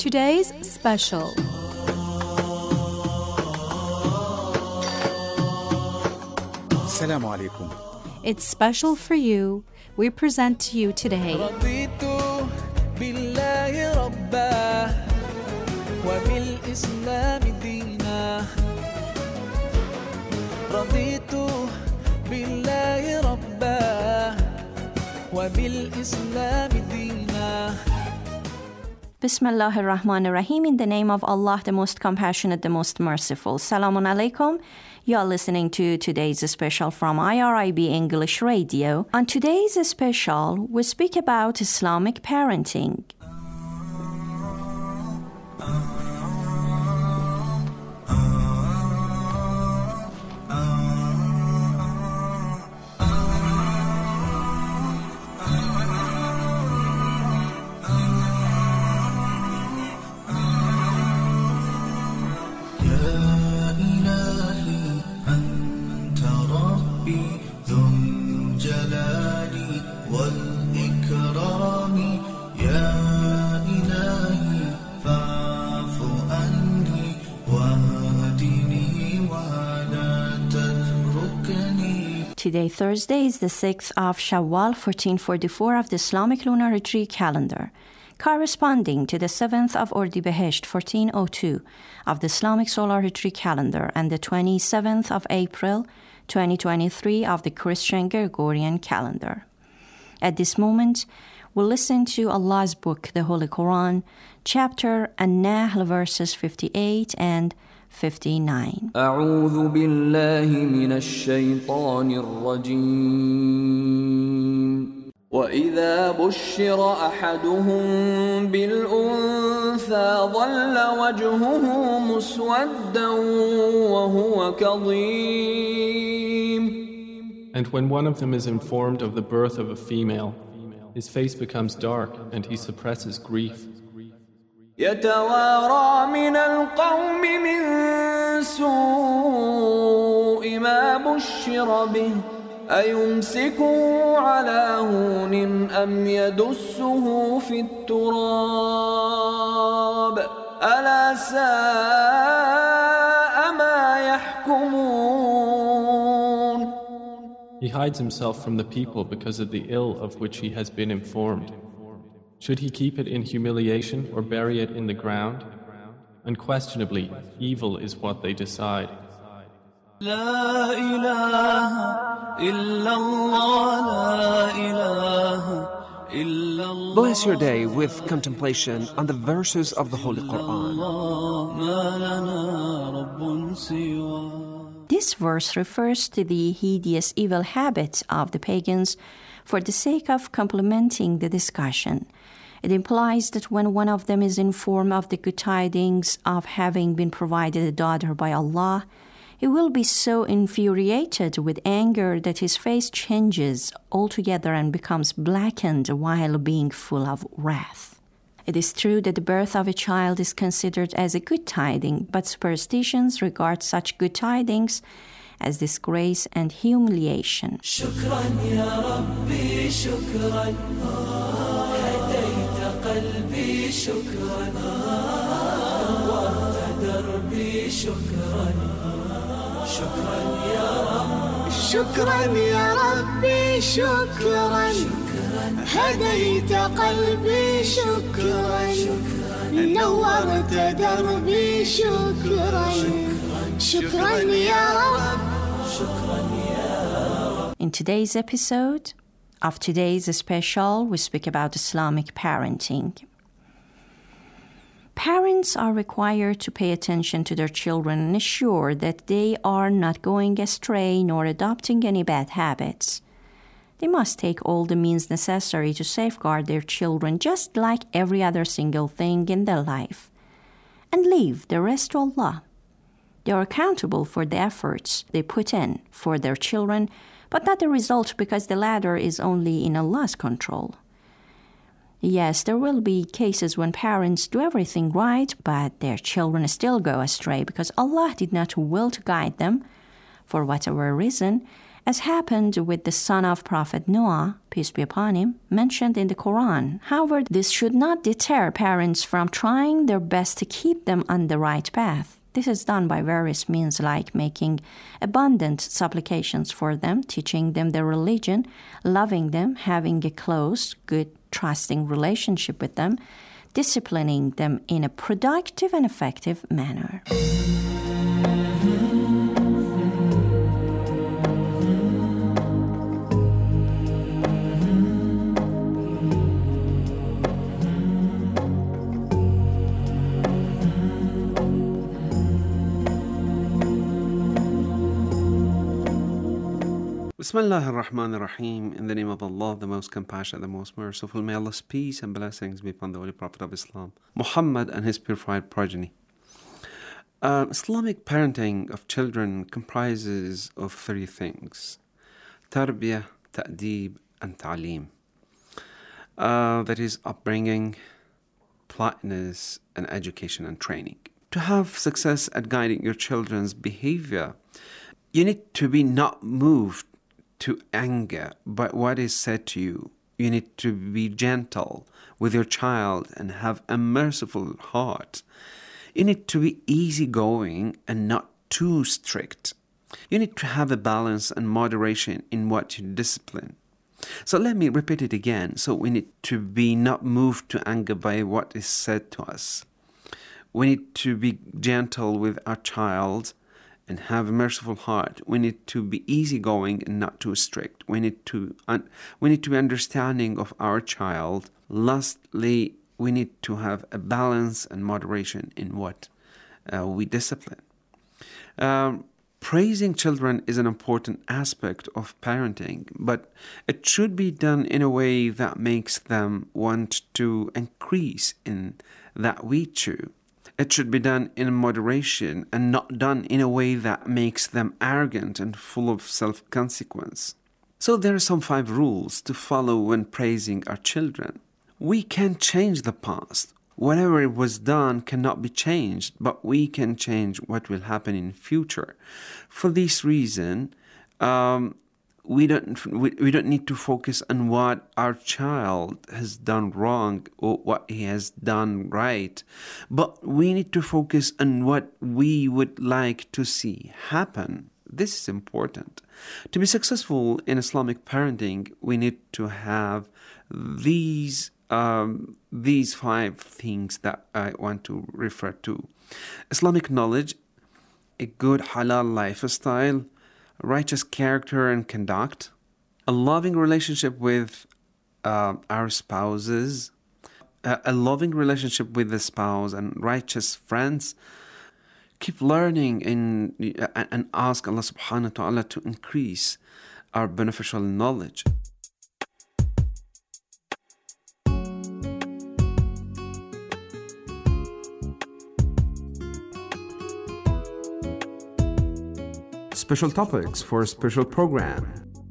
today's special. Assalamu alaikum. It's special for you. We present to you today رضيت بالله ربا وبالإسلام دينا رضيت بالله ربا وبالإسلام دينا. Bismillah ar-Rahman ar-Rahim. In the name of Allah, the most compassionate, the most merciful. Salamun alaikum. You are listening to today's special from IRIB English Radio. On today's special, we speak about Islamic parenting. Today, Thursday, is the 6th of Shawwal, 1444 of the Islamic Lunar Hijri calendar, corresponding to the 7th of Ordibehesh, 1402 of the Islamic Solar Hijri calendar, and the 27th of April, 2023 of the Christian Gregorian calendar. At this moment, we'll listen to Allah's book, the Holy Quran, chapter An-Nahl, verses 58 and 59. أعوذ بالله من الشيطان الرجيم. وإذا بشر أحدهم بالأنثى ظل وجهه مسودا وهو كظيم. And when one of them is informed of the birth of a female, his face becomes dark and he suppresses grief. يتوارى من القوم من سوء ما بشر به أيمسكه على هون أم يدسه في التراب ألا ساء ما يحكمون. He hides himself from the people because of the ill of which he has been informed. Should he keep it in humiliation or bury it in the ground? Unquestionably, evil is what they decide. لا إله إلا الله لا إله إلا الله. Bless your day with contemplation on the verses of the Holy Quran. ما لنا رب سوى. This verse refers to the hideous evil habits of the pagans for the sake of complementing the discussion. It implies that when one of them is informed of the good tidings of having been provided a daughter by Allah, he will be so infuriated with anger that his face changes altogether and becomes blackened while being full of wrath. It is true that the birth of a child is considered as a good tiding, but superstitions regard such good tidings as disgrace and humiliation. شكرا يا ربي شكرا هديت قلبي شكرا نورت دربي شكرا شكرا يا رب شكرا يا ربي شكرا هديت قلبي شكرا نورت دربي شكرا شكرا يا رب. In today's episode of today's special, we speak about Islamic parenting. Parents are required to pay attention to their children and ensure that they are not going astray nor adopting any bad habits. They must take all the means necessary to safeguard their children just like every other single thing in their life, and leave the rest to Allah. They are accountable for the efforts they put in for their children, but not the result because the latter is only in Allah's control. Yes, there will be cases when parents do everything right, but their children still go astray because Allah did not will to guide them for whatever reason, as happened with the son of Prophet Noah, peace be upon him, mentioned in the Quran. However, this should not deter parents from trying their best to keep them on the right path. This is done by various means like making abundant supplications for them, teaching them their religion, loving them, having a close, good, trusting relationship with them, disciplining them in a productive and effective manner. Bismillah ar-Rahman ar-Rahim. In the name of Allah, the most compassionate, the most merciful. May Allah's peace and blessings be upon the Holy Prophet of Islam, Muhammad and his purified progeny. Islamic parenting of children comprises of three things: tarbiyah, ta'deeb, and ta'aleem. That is upbringing, politeness, and education and training. To have success at guiding your children's behavior, you need to be not moved to anger by what is said to you. You need to be gentle with your child and have a merciful heart. You need to be easygoing and not too strict. You need to have a balance and moderation in what you discipline. So let me repeat it again. So we need to be not moved to anger by what is said to us. We need to be gentle with our child and have a merciful heart. We need to be easygoing and not too strict. We need to be understanding of our child. Lastly, we need to have a balance and moderation in what we discipline. Praising children is an important aspect of parenting, but it should be done in a way that makes them want to increase in that virtue. It should be done in moderation and not done in a way that makes them arrogant and full of self-consequence. So there are some 5 rules to follow when praising our children. We can't change the past. Whatever was done cannot be changed, but we can change what will happen in future. For this reason, we don't need to focus on what our child has done wrong or what he has done right, but we need to focus on what we would like to see happen. This is important. To be successful in Islamic parenting, we need to have these 5 things that I want to refer to: Islamic knowledge, a good halal lifestyle, righteous character and conduct, a loving relationship with our spouses, a loving relationship with the spouse, and righteous friends. Keep learning and ask Allah subhanahu wa ta'ala to increase our beneficial knowledge. Special topics for a special program.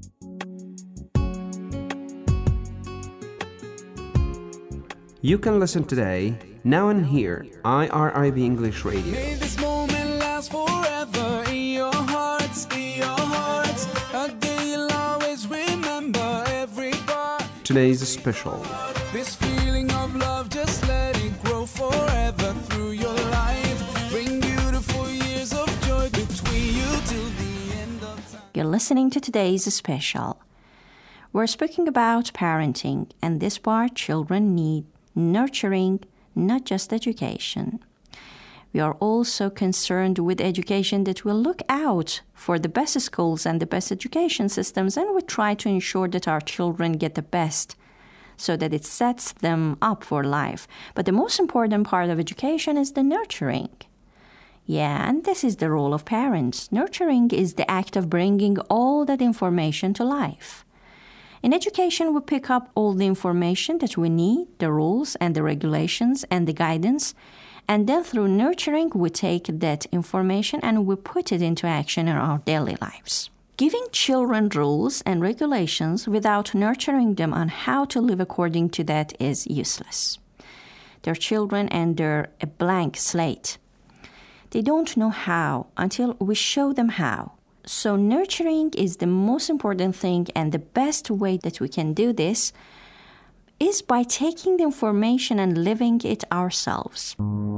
You can listen today, now and here, IRIB English Radio. May this moment last forever in your hearts, a day you'll always remember every part. Today's special. This feeling of love, just let it grow forever through your life. Bring beautiful years of joy between you till the end of time. You're listening to today's special. We're speaking about parenting, and this part, children need nurturing, not just education. We are also concerned with education that will look out for the best schools and the best education systems, and we try to ensure that our children get the best so that it sets them up for life. But the most important part of education is the nurturing. Yeah, and this is the role of parents. Nurturing is the act of bringing all that information to life. In education, we pick up all the information that we need, the rules and the regulations and the guidance, and then through nurturing, we take that information and we put it into action in our daily lives. Giving children rules and regulations without nurturing them on how to live according to that is useless. They're children and they're a blank slate. They don't know how until we show them how. So nurturing is the most important thing, and the best way that we can do this is by taking the information and living it ourselves.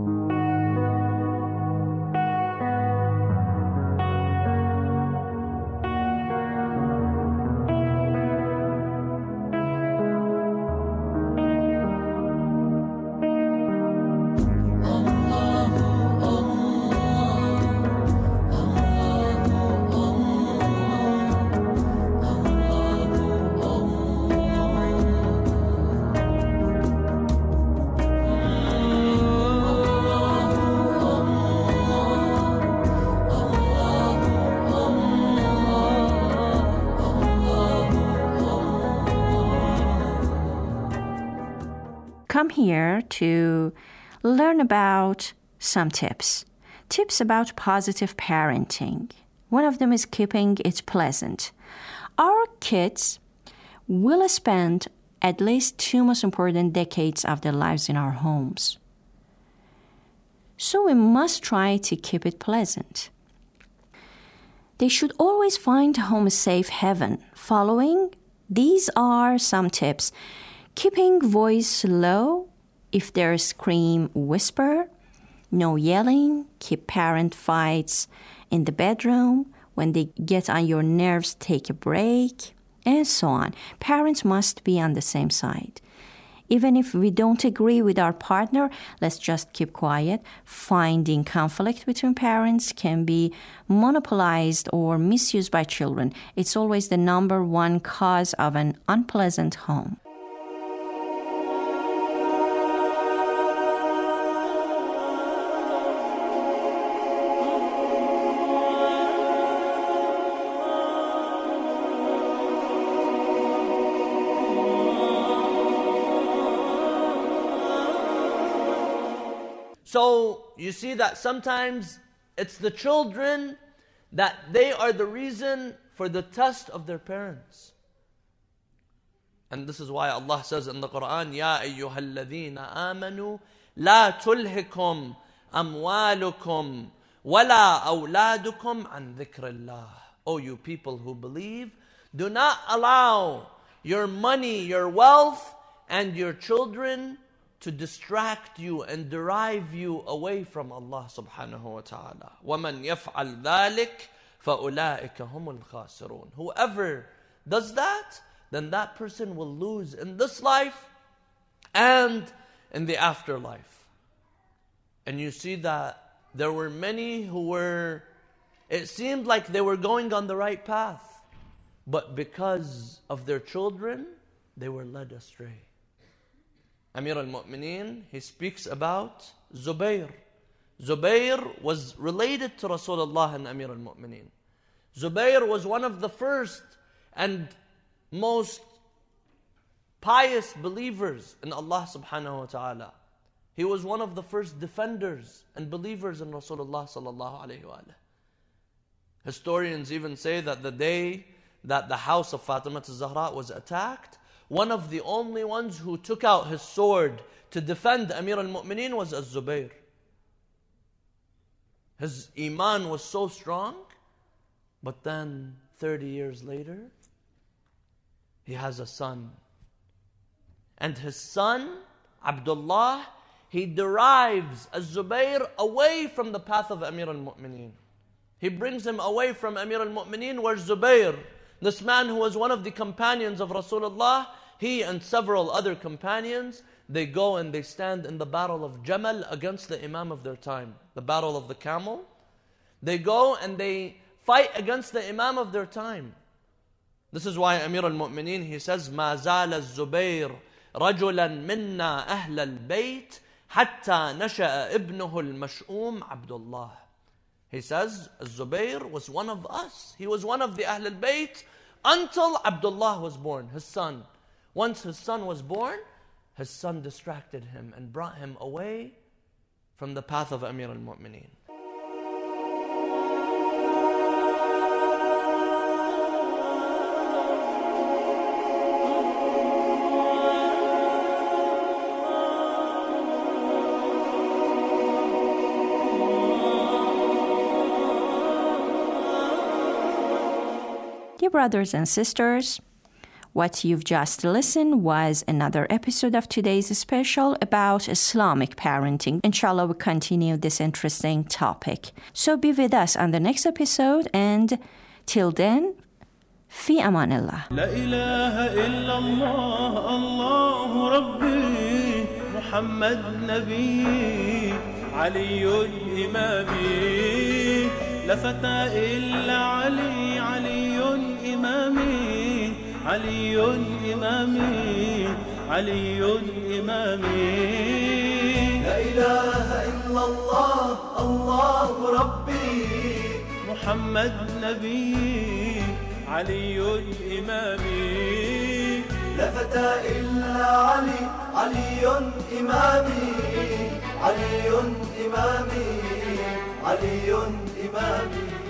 Come here to learn about some tips. Tips about positive parenting. One of them is keeping it pleasant. Our kids will spend at least 2 most important decades of their lives in our homes. So we must try to keep it pleasant. They should always find home a safe haven. Following, these are some tips. Keeping voice low. If there's scream, whisper. No yelling. Keep parent fights in the bedroom. When they get on your nerves, take a break. And so on. Parents must be on the same side. Even if we don't agree with our partner, let's just keep quiet. Finding conflict between parents can be monopolized or misused by children. It's always the number one cause of an unpleasant home. So you see that sometimes it's the children that they are the reason for the test of their parents. And this is why Allah says in the Quran, Ya ayyuhalladhina amanu la tulhikum amwalukum wala awladukum an dhikrillah. O you people who believe, do not allow your money, your wealth, and your children to distract you and derive you away from Allah subhanahu wa ta'ala. وَمَنْ يَفْعَلْ ذَلِكَ فَأُولَٰئِكَ هُمُ الْخَاسِرُونَ. Whoever does that, then that person will lose in this life and in the afterlife. And you see that there were many who were, it seemed like they were going on the right path, but because of their children, they were led astray. Amir al-Mu'mineen, he speaks about Zubayr. Zubayr was related to Rasulullah and Amir al-Mu'mineen. Zubayr was one of the first and most pious believers in Allah subhanahu wa ta'ala. He was one of the first defenders and believers in Rasulullah sallallahu alayhi wa sallam. Historians even say that the day that the house of Fatima al-Zahra was attacked, one of the only ones who took out his sword to defend Amir al-Mu'mineen was Az-Zubayr. His iman was so strong, but then 30 years later, he has a son. And his son, Abdullah, he derives Az-Zubayr away from the path of Amir al-Mu'mineen. He brings him away from Amir al-Mu'mineen, where Zubayr, this man who was one of the companions of Rasulullah, he and several other companions, they go and they stand in the battle of Jamal against the Imam of their time, the battle of the camel. They go and they fight against the Imam of their time. This is why Amir al-Mu'mineen, he says, مَا زَالَ الزُّبَيْرُ رَجُلًا مِنَّا أَهْلَ الْبَيْتِ حَتَّى نَشَأَ ابْنُهُ الْمَشْؤُومِ عَبْدُ اللَّهِ. He says, Zubayr was one of us. He was one of the Ahl al-Bayt until Abdullah was born, his son. Once his son was born, his son distracted him and brought him away from the path of Amir al-Mu'mineen. Dear brothers and sisters, what you've just listened was another episode of today's special about Islamic parenting. Inshallah, we'll continue this interesting topic. So be with us on the next episode, and till then, في أمان الله. لا إله إلا الله الله ربي محمد نبي علي إمامي لا فتى إلا علي علي إمامي علي إمامي علي إمامي لا إله إلا الله الله ربي محمد نبي علي إمامي لا فتى إلا علي علي إمامي علي إمامي علي إمامي